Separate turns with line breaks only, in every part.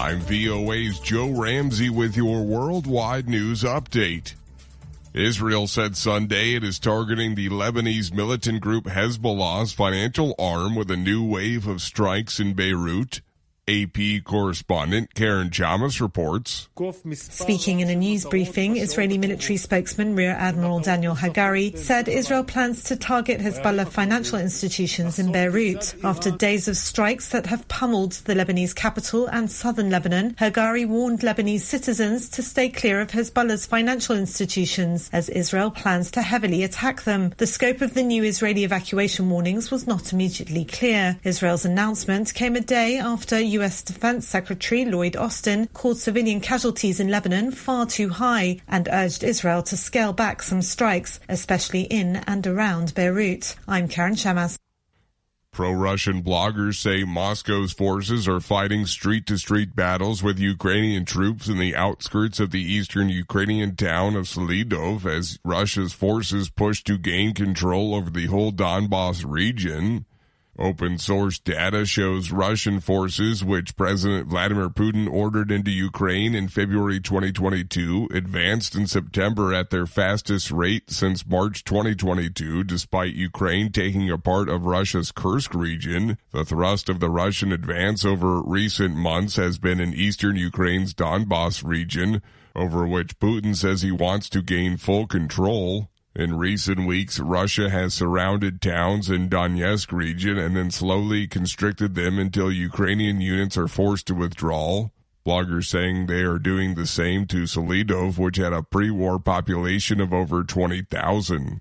I'm VOA's Joe Ramsey with your worldwide news update. Israel said Sunday it is targeting the Lebanese militant group Hezbollah's financial arm with a new wave of strikes in Beirut. AP correspondent Karen Chamas reports.
Speaking in a news briefing, Israeli military spokesman Rear Admiral Daniel Hagari said Israel plans to target Hezbollah financial institutions in Beirut. After days of strikes that have pummeled the Lebanese capital and southern Lebanon, Hagari warned Lebanese citizens to stay clear of Hezbollah's financial institutions as Israel plans to heavily attack them. The scope of the new Israeli evacuation warnings was not immediately clear. Israel's announcement came a day after U.S. Defense Secretary Lloyd Austin called civilian casualties in Lebanon far too high and urged Israel to scale back some strikes, especially in and around Beirut. I'm Karen Chamas.
Pro-Russian bloggers say Moscow's forces are fighting street-to-street battles with Ukrainian troops in the outskirts of the eastern Ukrainian town of Selidov as Russia's forces push to gain control over the whole Donbas region. Open-source data shows Russian forces, which President Vladimir Putin ordered into Ukraine in February 2022, advanced in September at their fastest rate since March 2022, despite Ukraine taking a part of Russia's Kursk region. The thrust of the Russian advance over recent months has been in eastern Ukraine's Donbas region, over which Putin says he wants to gain full control. In recent weeks, Russia has surrounded towns in Donetsk region and then slowly constricted them until Ukrainian units are forced to withdraw. Bloggers saying they are doing the same to Selidov, which had a pre-war population of over 20,000.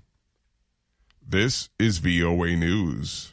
This is VOA News.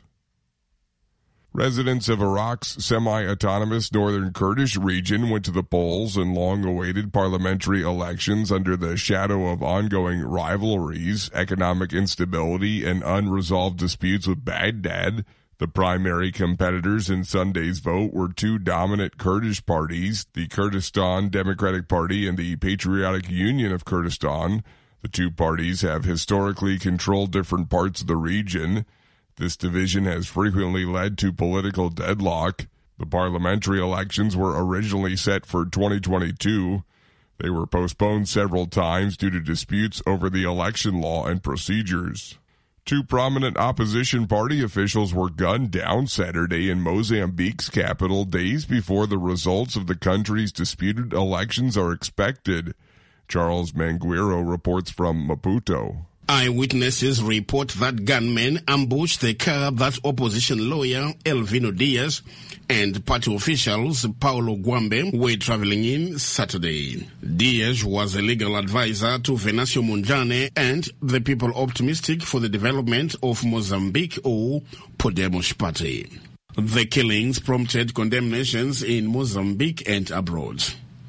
Residents of Iraq's semi-autonomous northern Kurdish region went to the polls in long-awaited parliamentary elections under the shadow of ongoing rivalries, economic instability, and unresolved disputes with Baghdad. The primary competitors in Sunday's vote were two dominant Kurdish parties, the Kurdistan Democratic Party and the Patriotic Union of Kurdistan. The two parties have historically controlled different parts of the region. This division has frequently led to political deadlock. The parliamentary elections were originally set for 2022. They were postponed several times due to disputes over the election law and procedures. Two prominent opposition party officials were gunned down Saturday in Mozambique's capital days before the results of the country's disputed elections are expected. Charles Manguero reports from Maputo.
Eyewitnesses report that gunmen ambushed the car that opposition lawyer Elvino Diaz and party officials Paulo Guambe were traveling in Saturday. Diaz was a legal advisor to Venancio Mondlane and the People Optimistic for the Development of Mozambique, or Podemos party. The killings prompted condemnations in Mozambique and abroad.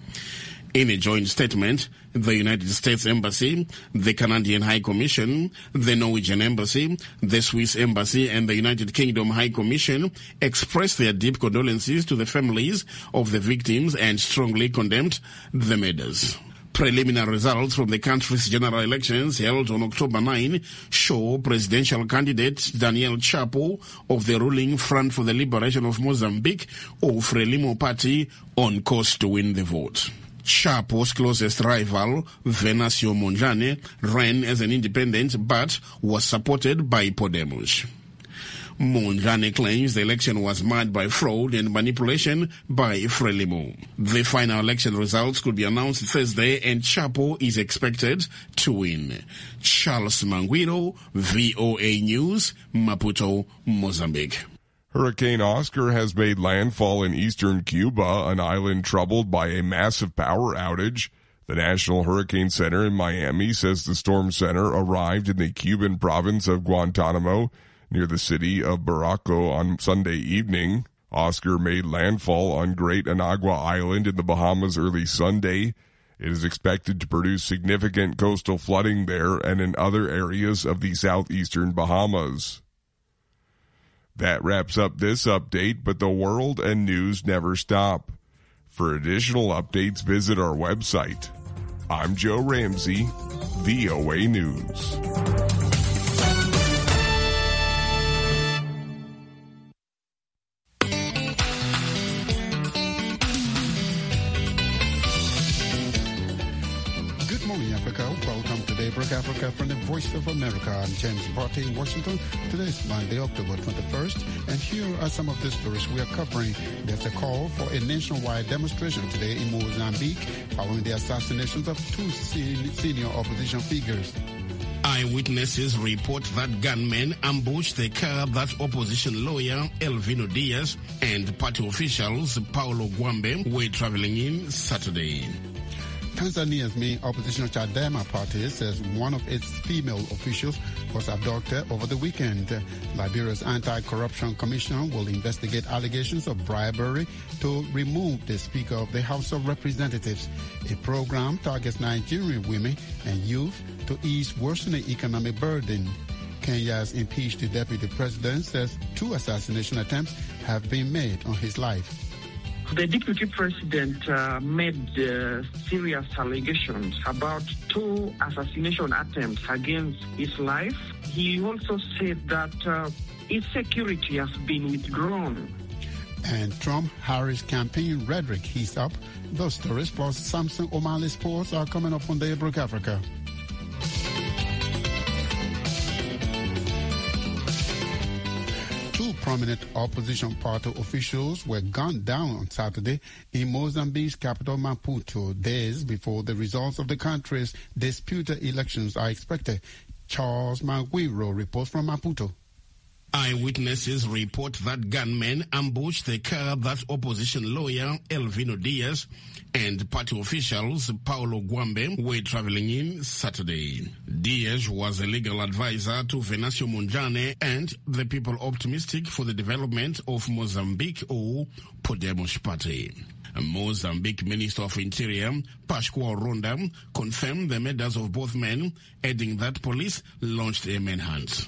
In a joint statement, the United States Embassy, the Canadian High Commission, the Norwegian Embassy, the Swiss Embassy, and the United Kingdom High Commission expressed their deep condolences to the families of the victims and strongly condemned the murders. Preliminary results from the country's general elections held on October 9 show presidential candidate Daniel Chapo of the ruling Front for the Liberation of Mozambique, or Frelimo party, on course to win the vote. Chapo's closest rival, Venancio Mondlane, ran as an independent but was supported by Podemos. Mondlane claims the election was marred by fraud and manipulation by Frelimo. The final election results could be announced Thursday and Chapo is expected to win. Charles Manguero, VOA News, Maputo, Mozambique.
Hurricane Oscar has made landfall in eastern Cuba, an island troubled by a massive power outage. The National Hurricane Center in Miami says the storm center arrived in the Cuban province of Guantanamo near the city of Barranco on Sunday evening. Oscar made landfall on Great Anagua Island in the Bahamas early Sunday. It is expected to produce significant coastal flooding there and in other areas of the southeastern Bahamas. That wraps up this update, but the world and news never stop. For additional updates, visit our website. I'm Joe Ramsey, VOA News.
Africa from the Voice of America. I'm James Barty in Washington. Today is Monday, October 21st, and here are some of the stories we are covering. There's a call for a nationwide demonstration today in Mozambique following the assassinations of two senior opposition figures.
Eyewitnesses report that gunmen ambushed the car that opposition lawyer Elvino Diaz and party officials Paulo Guambe were traveling in Saturday.
Tanzania's main opposition Chadema party says one of its female officials was abducted over the weekend. Liberia's Anti-Corruption Commission will investigate allegations of bribery to remove the Speaker of the House of Representatives. A program targets Nigerian women and youth to ease worsening economic burden. Kenya's impeached deputy president says 2 assassination attempts have been made on his life.
The deputy president made serious allegations about 2 assassination attempts against his life. He also said that his security has been withdrawn.
And Trump-Harris campaign rhetoric heats up. Those stories plus Samson O'Malley sports are coming up on Daybreak Africa. Prominent opposition party officials were gunned down on Saturday in Mozambique's capital Maputo, days before the results of the country's disputed elections are expected. Charles Maguiro reports from Maputo.
Eyewitnesses report that gunmen ambushed the car that opposition lawyer Elvino Diaz and party officials Paulo Guambe were traveling in Saturday. Diaz was a legal advisor to Venancio Mondlane and the People Optimistic for the Development of Mozambique, or Podemos party. Mozambique Minister of Interior Pascoal Ronda confirmed the murders of both men, adding that police launched a manhunt.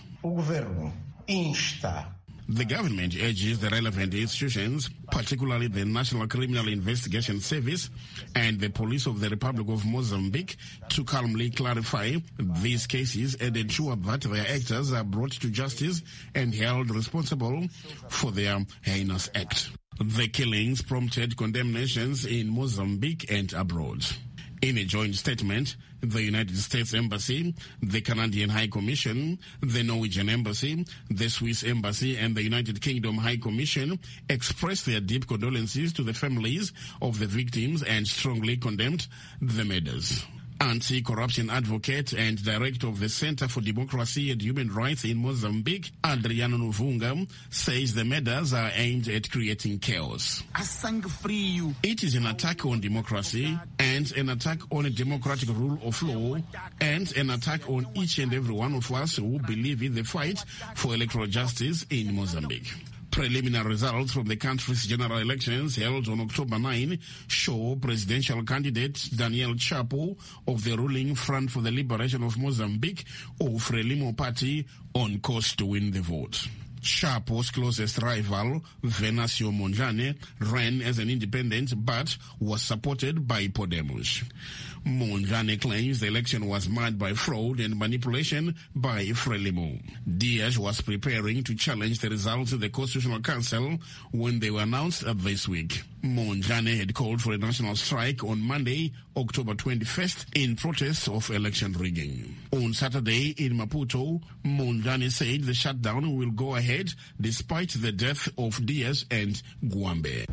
The government urges the relevant institutions, particularly the National Criminal Investigation Service and the Police of the Republic of Mozambique, to calmly clarify these cases and ensure that their actors are brought to justice and held responsible for their heinous act. The killings prompted condemnations in Mozambique and abroad. In a joint statement, the United States Embassy, the Canadian High Commission, the Norwegian Embassy, the Swiss Embassy, and the United Kingdom High Commission expressed their deep condolences to the families of the victims and strongly condemned the murders. Anti-corruption advocate and director of the Center for Democracy and Human Rights in Mozambique, Adriano Novunga, says the murders are aimed at creating chaos. It is an attack on democracy and an attack on a democratic rule of law and an attack on each and every one of us who believe in the fight for electoral justice in Mozambique. Preliminary results from the country's general elections held on October 9 show presidential candidate Daniel Chapo of the ruling Front for the Liberation of Mozambique, or Frelimo party, on course to win the vote. Chapo's closest rival, Venancio Mondlane, ran as an independent but was supported by Podemos. Mondlane claims the election was marred by fraud and manipulation by Frelimo. Diaz was preparing to challenge the results of the Constitutional Council when they were announced this week. Mondlane had called for a national strike on Monday, October 21st, in protest of election rigging. On Saturday in Maputo, Mondlane said the shutdown will go ahead despite the death of Diaz and Guambe.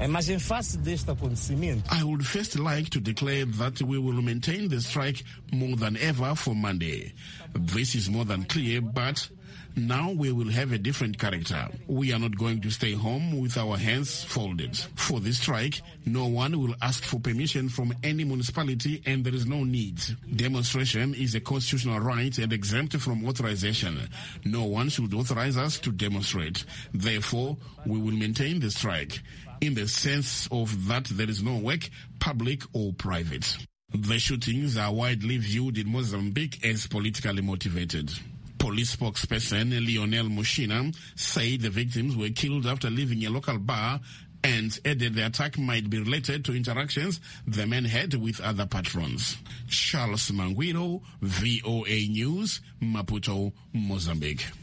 I would first like to declare that we will maintain the strike more than ever for Monday. This is more than clear, but now we will have a different character. We are not going to stay home with our hands folded. For this strike, no one will ask for permission from any municipality and there is no need. Demonstration is a constitutional right and exempt from authorization. No one should authorize us to demonstrate. Therefore, we will maintain the strike in the sense of that there is no work, public or private. The shootings are widely viewed in Mozambique as politically motivated. Police spokesperson Lionel Mushina said the victims were killed after leaving a local bar and added the attack might be related to interactions the men had with other patrons. Charles Manguiro, VOA News, Maputo, Mozambique.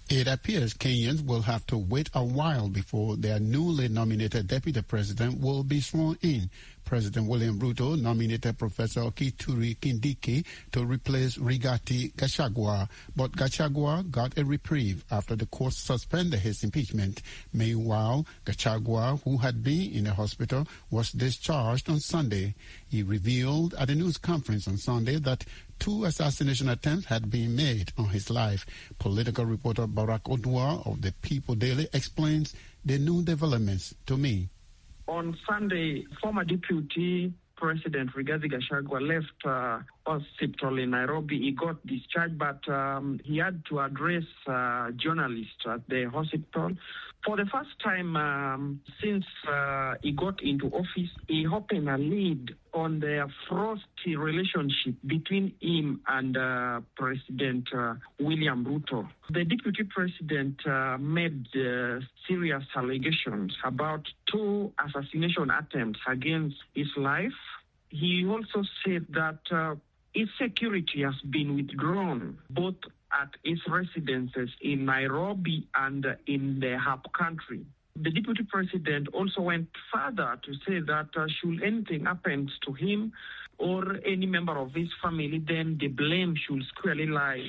It appears Kenyans will have to wait a while before their newly nominated deputy president will be sworn in. President William Ruto nominated Professor Kithure Kindiki to replace Rigathi Gachagua, but Gachagua got a reprieve after the court suspended his impeachment. Meanwhile, Gachagua, who had been in a hospital, was discharged on Sunday. He revealed at a news conference on Sunday that 2 assassination attempts had been made on his life. Political reporter Barack Odua of the People Daily explains the new developments to me.
On Sunday, former Deputy President Rigathi Gachagua left hospital in Nairobi. He got discharged, but he had to address journalists at the hospital. For the first time since he got into office, he opened a lead on the frosty relationship between him and President William Ruto. The Deputy President made serious allegations about 2 assassination attempts against his life. He also said that his security has been withdrawn, both at his residences in Nairobi and in the hub country. The Deputy President also went further to say that should anything happen to him or any member of his family, then the blame should squarely lie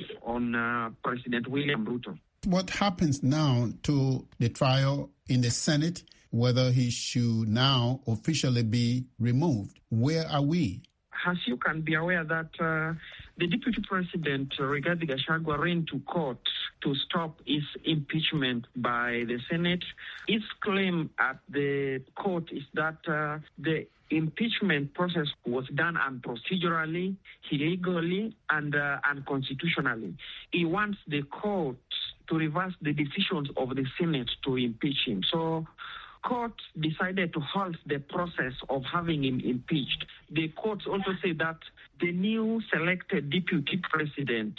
on President William Ruto.
What happens now to the trial in the Senate, whether he should now officially be removed? Where are we?
As you can be aware that the Deputy President, Rigathi Gachagua, ran to court to stop his impeachment by the Senate. His claim at the court is that the impeachment process was done unprocedurally, illegally, and unconstitutionally. He wants the court to reverse the decisions of the Senate to impeach him. So court decided to halt the process of having him impeached. The courts also say that the new selected deputy president,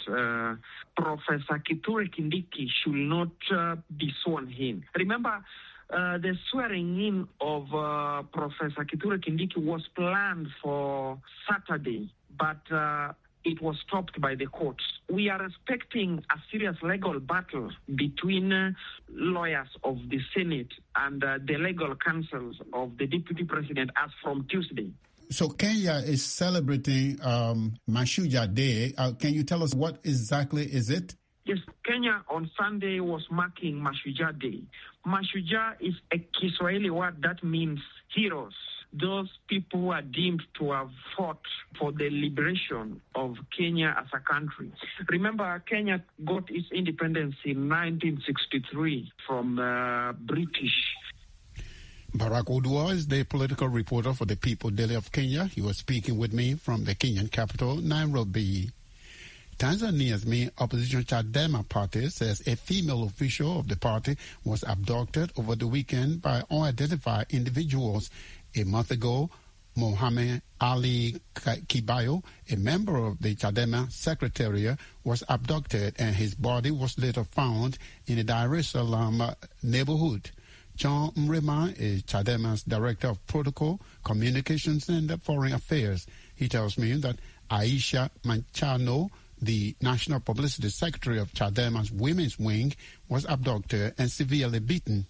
Professor Kithure Kindiki, should not be sworn in. Remember, the swearing in of Professor Kithure Kindiki was planned for Saturday, but it was stopped by the courts. We are expecting a serious legal battle between lawyers of the Senate and the legal counsels of the Deputy President as from Tuesday.
So Kenya is celebrating Mashujaa Day. Can you tell us what exactly is it?
Yes, Kenya on Sunday was marking Mashujaa Day. Mashujaa is a Kiswahili word that means heroes. Those people who are deemed to have fought for the liberation of Kenya as a country. Remember, Kenya got its independence in 1963 from British.
Barack Odua is the political reporter for the People Daily of Kenya. He was speaking with me from the Kenyan capital, Nairobi. Tanzania's main opposition Chadema party says a female official of the party was abducted over the weekend by unidentified individuals. A month ago, Mohamed Ali Kibayo, a member of the Chadema Secretariat, was abducted and his body was later found in the Dar es Salaam neighborhood. John Mrema is Chadema's Director of Protocol, Communications and Foreign Affairs. He tells me that Aisha Manchano, the National Publicity Secretary of Chadema's Women's Wing, was abducted and severely beaten.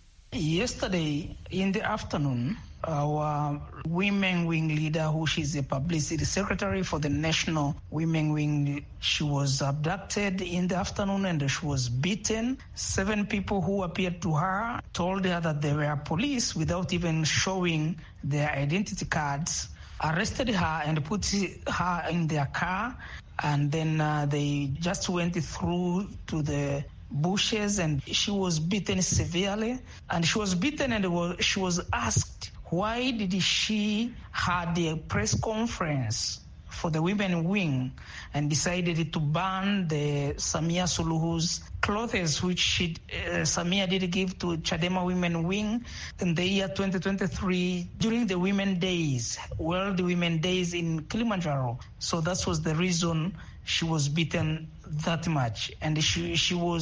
Yesterday in the afternoon, our Women Wing leader, who she's a publicity secretary for the National Women Wing, she was abducted in the afternoon and she was beaten. 7 people who appeared to her told her that they were police without even showing their identity cards, arrested her and put her in their car, and then they just went through to the bushes and she was beaten severely. And she was beaten and she was asked why did she had a press conference for the Women Wing and decided to ban the Samia Suluhu's clothes, which Samia did give to Chadema Women Wing in the year 2023 during the Women Days, World Women Days in Kilimanjaro. So that was the reason she was beaten that much. And she was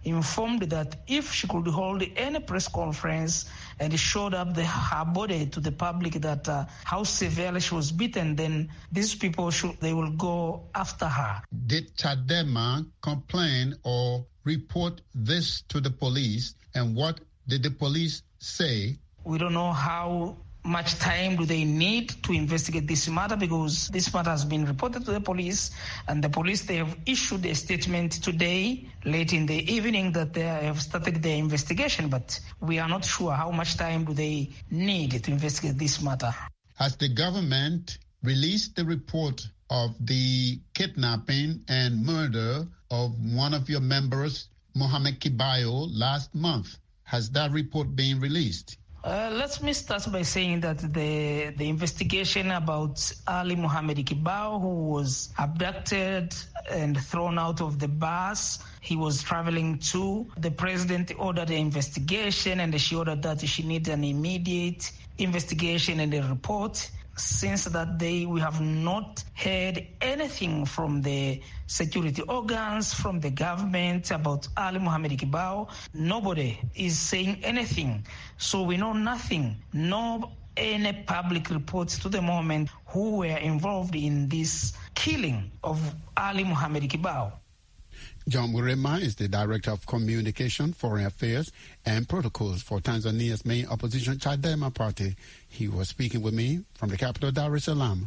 informed that if she could hold any press conference and showed up her body to the public that how severely she was beaten, then these people they will go after her.
Did Chadema complain or report this to the police, and what did the police say?
We don't know how much time do they need to investigate this matter, because this matter has been reported to the police, and the police, they have issued a statement today late in the evening that they have started their investigation, but we are not sure how much time do they need to investigate this matter.
Has the government released the report of the kidnapping and murder of one of your members, Mohamed Kibayo, last month? Has that report been released?
Let me start by saying that the investigation about Ali Mohamed Kibayo, who was abducted and thrown out of the bus he was traveling to, the president ordered an investigation, and she ordered that she needs an immediate investigation and a report. Since that day, we have not heard anything from the security organs, from the government about Ali Mohamed Kibayo. Nobody is saying anything. So we know nothing, no any public reports to the moment who were involved in this killing of Ali Mohamed Kibayo.
John Murema is the Director of Communication, Foreign Affairs and Protocols for Tanzania's main opposition Chadema party. He was speaking with me from the capital, Dar es Salaam.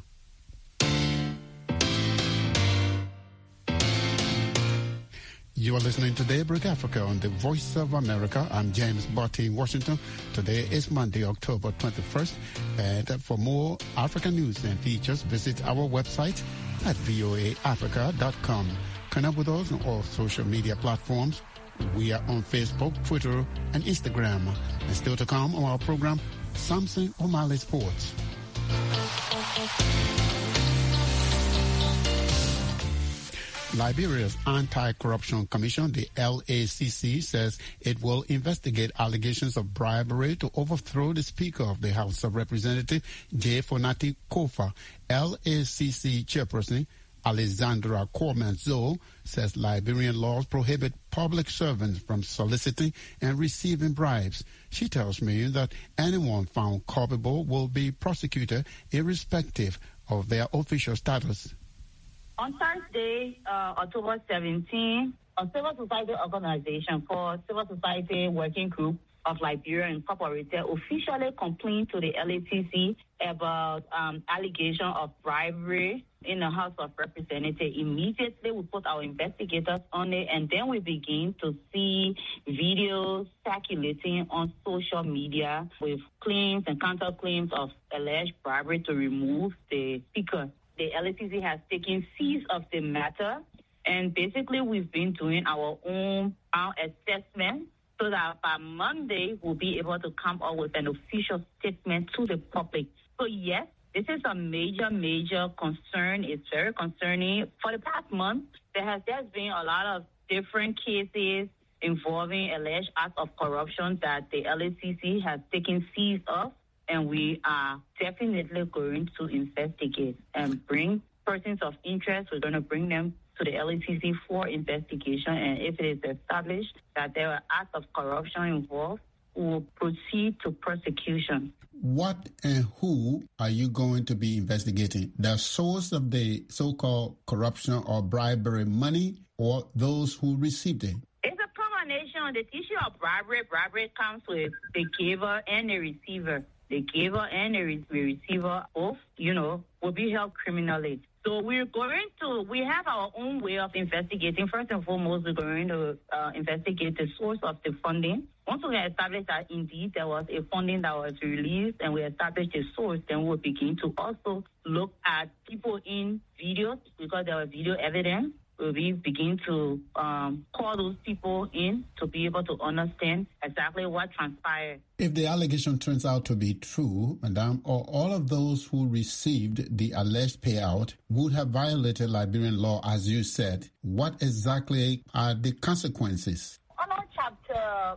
You are listening to Daybreak Africa on the Voice of America. I'm James Botti in Washington. Today is Monday, October 21st. And for more African news and features, visit our website at voaafrica.com. Connect with us on all social media platforms. We are on Facebook, Twitter, and Instagram. And still to come on our program, Samson O'Malley Sports. Liberia's Anti-Corruption Commission, the LACC, says it will investigate allegations of bribery to overthrow the Speaker of the House of Representatives, J. Fonati Kofa. LACC chairperson Alexandra Cormanzo says Liberian laws prohibit public servants from soliciting and receiving bribes. She tells me that anyone found culpable will be prosecuted irrespective of their official status.
On Thursday, October 17, a civil society organization called Civil Society Working Group of Liberia Incorporated officially complained to the LACC about allegation of bribery in the House of Representatives. Immediately, we put our investigators on it, and then we begin to see videos circulating on social media with claims and counterclaims of alleged bribery to remove the Speaker. The LACC has taken seize of the matter, and basically we've been doing our own assessment so that by Monday we'll be able to come up with an official statement to the public. So yes, this is a major concern. It's very concerning. For the past month, there's been a lot of different cases involving alleged acts of corruption that the LACC has taken seize of, and we are definitely going to investigate and bring persons of interest. We're going to bring them to the LACC for investigation, and if it is established that there are acts of corruption involved, we will proceed to prosecution.
What and who are you going to be investigating? The source of the so-called corruption or bribery money, or those who received it?
It's a combination. The issue of bribery comes with the giver and the receiver. The giver and the receiver both, will be held criminally. So we have our own way of investigating. First and foremost, we're going to investigate the source of the funding. Once we establish that indeed there was a funding that was released and we establish the source, then we'll begin to also look at people in videos, because there was video evidence. We begin to call those people in to be able to understand exactly what transpired.
If the allegation turns out to be true, Madam, or all of those who received the alleged payout would have violated Liberian law, as you said, what exactly are the consequences?
Under Chapter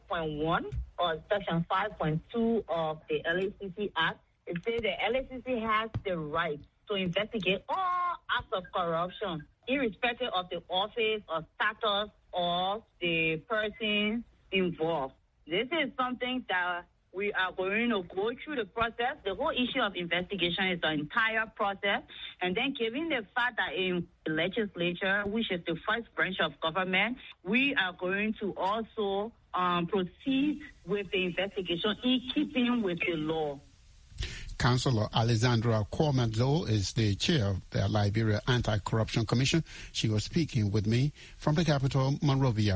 5.1 or Section 5.2 of the LACC Act, it says the LACC has the right to investigate all acts of corruption, irrespective of the office or status of the person involved. This is something that we are going to go through the process. The whole issue of investigation is the entire process. And then given the fact that in the legislature, which is the first branch of government, we are going to also proceed with the investigation in keeping with the law.
Councillor Alexandra Kwamadzo is the chair of the Liberia Anti-Corruption Commission. She was speaking with me from the capital, Monrovia.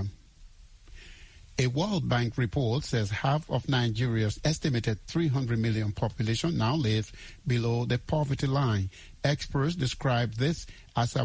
A World Bank report says half of Nigeria's estimated 300 million population now live below the poverty line. Experts describe this as a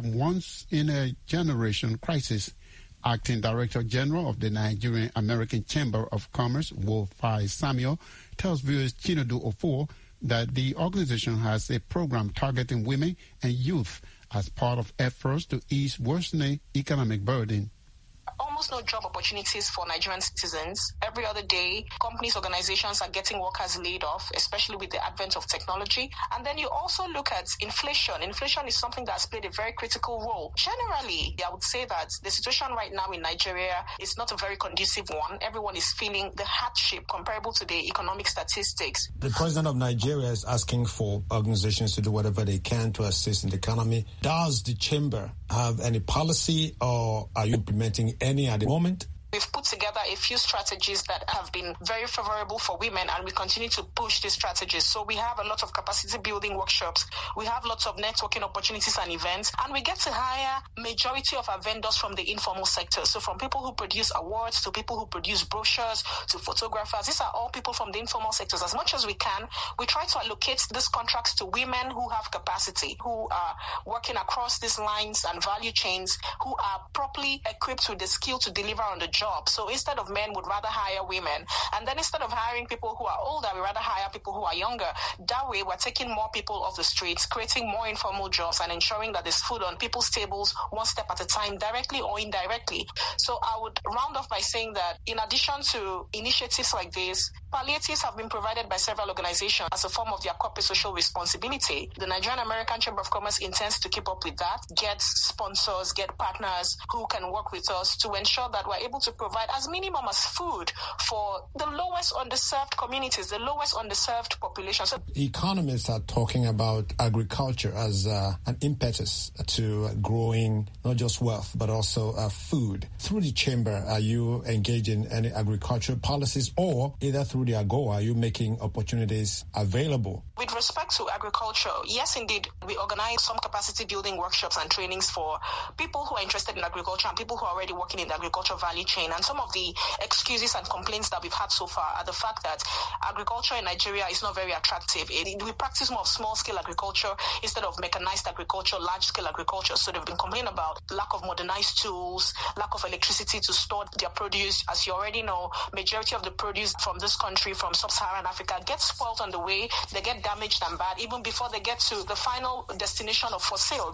once-in-a-generation crisis. Acting Director General of the Nigerian American Chamber of Commerce, Wofai Samuel, tells viewers Chinedu Ofor that the organization has a program targeting women and youth as part of efforts to ease worsening economic burden.
Almost no job opportunities for Nigerian citizens. Every other day, companies, organizations are getting workers laid off, especially with the advent of technology. And then you also look at inflation. Inflation is something that has played a very critical role. Generally, I would say that the situation right now in Nigeria is not a very conducive one. Everyone is feeling the hardship comparable to the economic statistics.
The president of Nigeria is asking for organizations to do whatever they can to assist in the economy. Does the chamber have any policy, or are you implementing any at the moment?
We've put together a few strategies that have been very favorable for women, and we continue to push these strategies. So we have a lot of capacity building workshops. We have lots of networking opportunities and events, and we get to hire majority of our vendors from the informal sector. So from people who produce awards to people who produce brochures to photographers, these are all people from the informal sectors. As much as we can, we try to allocate these contracts to women who have capacity, who are working across these lines and value chains, who are properly equipped with the skill to deliver on the job. So instead of men, would rather hire women. And then instead of hiring people who are older, we rather hire people who are younger. That way, we're taking more people off the streets, creating more informal jobs, and ensuring that there's food on people's tables one step at a time, directly or indirectly. So I would round off by saying that in addition to initiatives like this, palliatives have been provided by several organizations as a form of their corporate social responsibility. The Nigerian American Chamber of Commerce intends to keep up with that, get sponsors, get partners who can work with us to ensure that we're able to provide as minimum as food for the lowest underserved communities, the lowest underserved population. So
economists are talking about agriculture as an impetus to growing not just wealth, but also food. Through the chamber, are you engaged in any agricultural policies, or either through the AGOA, are you making opportunities available?
With respect to agriculture, yes, indeed, we organize some capacity building workshops and trainings for people who are interested in agriculture and people who are already working in the agriculture value chain. And some of the excuses and complaints that we've had so far are the fact that agriculture in Nigeria is not very attractive. We practice more of small-scale agriculture instead of mechanized agriculture, large-scale agriculture. So they've been complaining about lack of modernized tools, lack of electricity to store their produce. As you already know, majority of the produce from this country, from sub-Saharan Africa, gets spoiled on the way. They get damaged and bad even before they get to the final destination of for sale.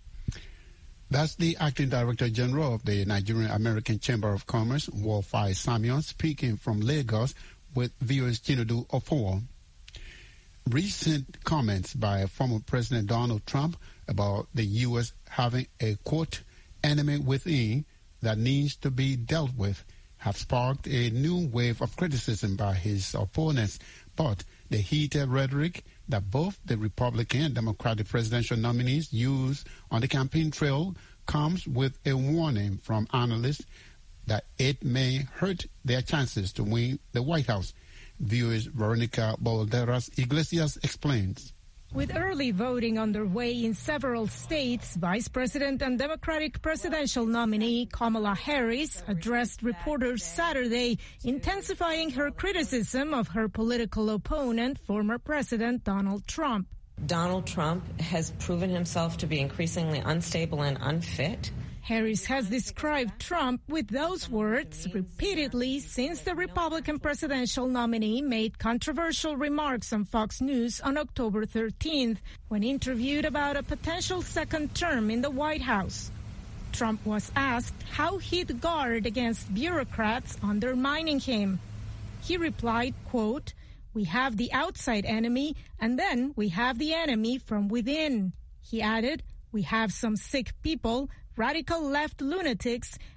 That's the Acting Director General of the Nigerian American Chamber of Commerce, Wofai Samuel, speaking from Lagos with viewers Chinedu Ofor. Recent comments by former President Donald Trump about the U.S. having a, quote, enemy within that needs to be dealt with have sparked a new wave of criticism by his opponents. But the heated rhetoric that both the Republican and Democratic presidential nominees use on the campaign trail comes with a warning from analysts that it may hurt their chances to win the White House. Viewers Veronica Balderas Iglesias explains.
With early voting underway in several states, Vice President and Democratic presidential nominee Kamala Harris addressed reporters Saturday, intensifying her criticism of her political opponent, former President Donald Trump.
Donald Trump has proven himself to be increasingly unstable and unfit.
Harris has described Trump with those words repeatedly since the Republican presidential nominee made controversial remarks on Fox News on October 13th when interviewed about a potential second term in the White House. Trump was asked how he'd guard against bureaucrats undermining him. He replied, quote, "We have the outside enemy, and then we have the enemy from within." He added, "We have some sick people, radical left lunatics,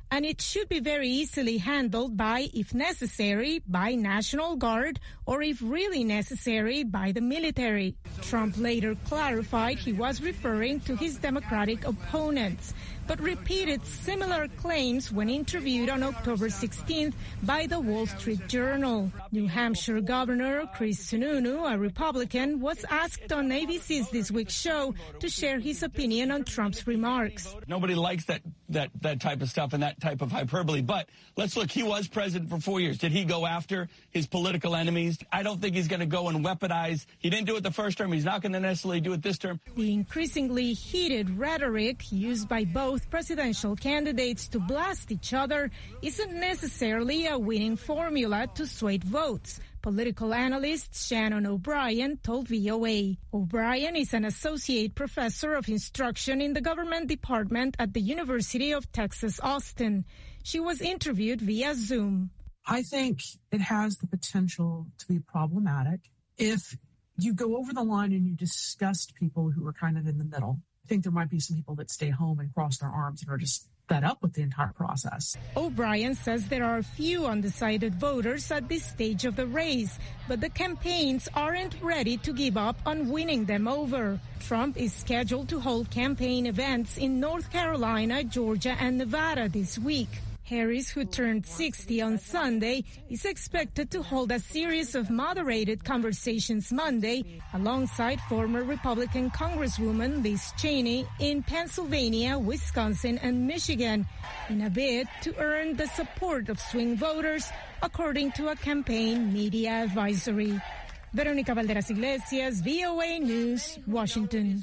and it should be very easily handled by, if necessary, by National Guard, or if really necessary, by the military. Trump later clarified he was referring to his Democratic opponents, but repeated similar claims when interviewed on October 16th by the Wall Street Journal. New Hampshire Governor Chris Sununu, a Republican, was asked on ABC's This Week show to share his opinion on Trump's remarks.
Nobody likes that type of stuff and that type of hyperbole, but let's look, he was president for 4 years. Did he go after his political enemies? I don't think he's going to go and weaponize. He didn't do it the first term. He's not going to necessarily do it this term.
The increasingly heated rhetoric used by both presidential candidates to blast each other isn't necessarily a winning formula to sway votes. Political analyst Shannon O'Brien told VOA. O'Brien is an associate professor of instruction in the government department at the University of Texas, Austin. She was interviewed via Zoom.
I think it has the potential to be problematic if you go over the line and you disgust people who are kind of in the middle. I think there might be some people that stay home and cross their arms and are just fed up with the entire process.
O'Brien says there are few undecided voters at this stage of the race, but the campaigns aren't ready to give up on winning them over. Trump is scheduled to hold campaign events in North Carolina, Georgia, and Nevada this week. Harris, who turned 60 on Sunday, is expected to hold a series of moderated conversations Monday alongside former Republican Congresswoman Liz Cheney in Pennsylvania, Wisconsin, and Michigan in a bid to earn the support of swing voters, according to a campaign media advisory. Veronica Valderas Iglesias, VOA News, Washington.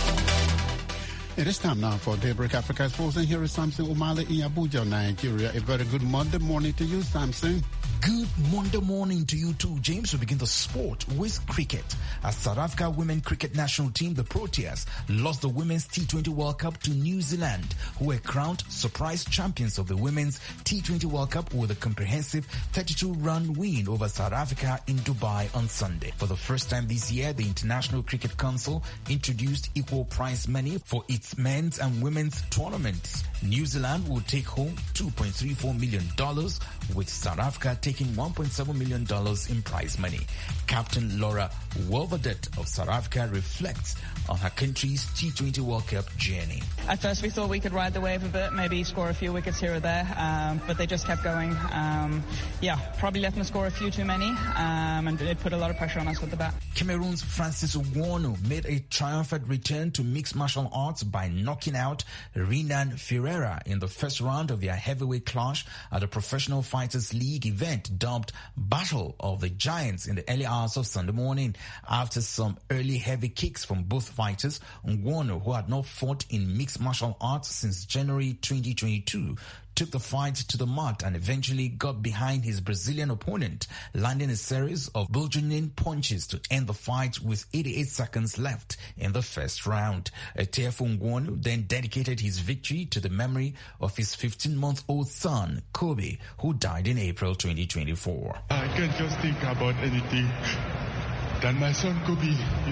It is time now for Daybreak Africa Sports, and here is Samson Umale in Abuja, Nigeria. A very good Monday morning to you, Samson.
Good Monday morning to you too, James. We begin the sport with cricket. As South Africa women cricket national team, the Proteas, lost the Women's T20 World Cup to New Zealand, who were crowned surprise champions of the Women's T20 World Cup with a comprehensive 32-run win over South Africa in Dubai on Sunday. For the first time this year, the International Cricket Council introduced equal prize money for its men's and women's tournaments. New Zealand will take home $2.34 million, with South Africa taking $1.7 million in prize money. Captain Laura Wolverdet of South Africa reflects on her country's T20 World Cup journey.
At first we thought we could ride the wave a bit, maybe score a few wickets here or there, but they just kept going. Probably let them score a few too many, and it put a lot of pressure on us with the bat.
Cameroon's Francis Nwonu made a triumphant return to mixed martial arts by knocking out Renan Ferreira in the first round of their heavyweight clash at the Professional Fighters League event dubbed Battle of the Giants in the early hours of Sunday morning. After some early heavy kicks from both fighters, Nwonu, who had not fought in mixed martial arts since January 2022, took the fight to the mat and eventually got behind his Brazilian opponent, landing a series of burgeoning punches to end the fight with 88 seconds left in the first round. Tearful Nwonu then dedicated his victory to the memory of his 15-month-old son, Kobe, who died in April 2024.
I can't just think about anything than my son Kobe,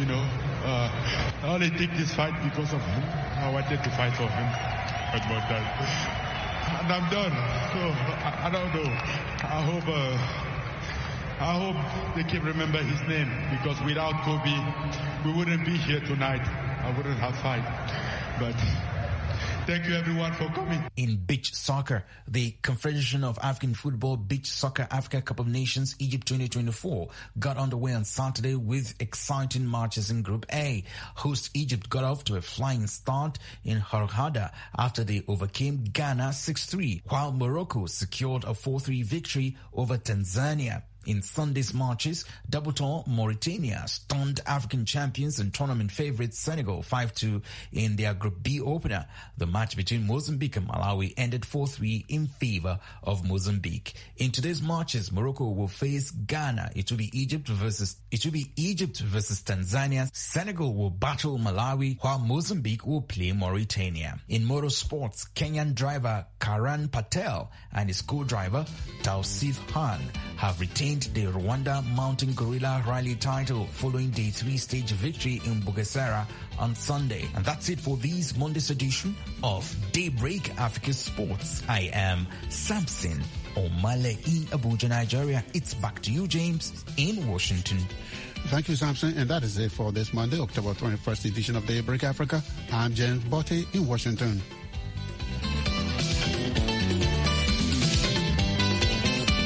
I only take this fight because of him. I wanted to fight for him. About that. And I'm done. So I don't know. I hope they can remember his name, because without Kobe, we wouldn't be here tonight. I wouldn't have fight. But thank you everyone for coming.
In beach soccer, the Confederation of African Football Beach Soccer Africa Cup of Nations Egypt 2024 got underway on Saturday with exciting matches in Group A. Host Egypt got off to a flying start in Hurghada after they overcame Ghana 6-3, while Morocco secured a 4-3 victory over Tanzania. In Sunday's matches, Double-Tor Mauritania stunned African champions and tournament favorites Senegal 5-2 in their Group B opener. The match between Mozambique and Malawi ended 4-3 in favor of Mozambique. In today's matches, Morocco will face Ghana. It will be Egypt versus Tanzania. Senegal will battle Malawi, while Mozambique will play Mauritania. In motorsports, Kenyan driver Karan Patel and his co-driver Tausif Khan have retained the Rwanda Mountain Gorilla Rally title following the 3-stage victory in Bugesera on Sunday. And that's it for this Monday's edition of Daybreak Africa Sports. I am Samson Omale in Abuja, Nigeria. It's back to you, James, in Washington.
Thank you, Samson. And that is it for this Monday, October 21st edition of Daybreak Africa. I'm James Botte in Washington.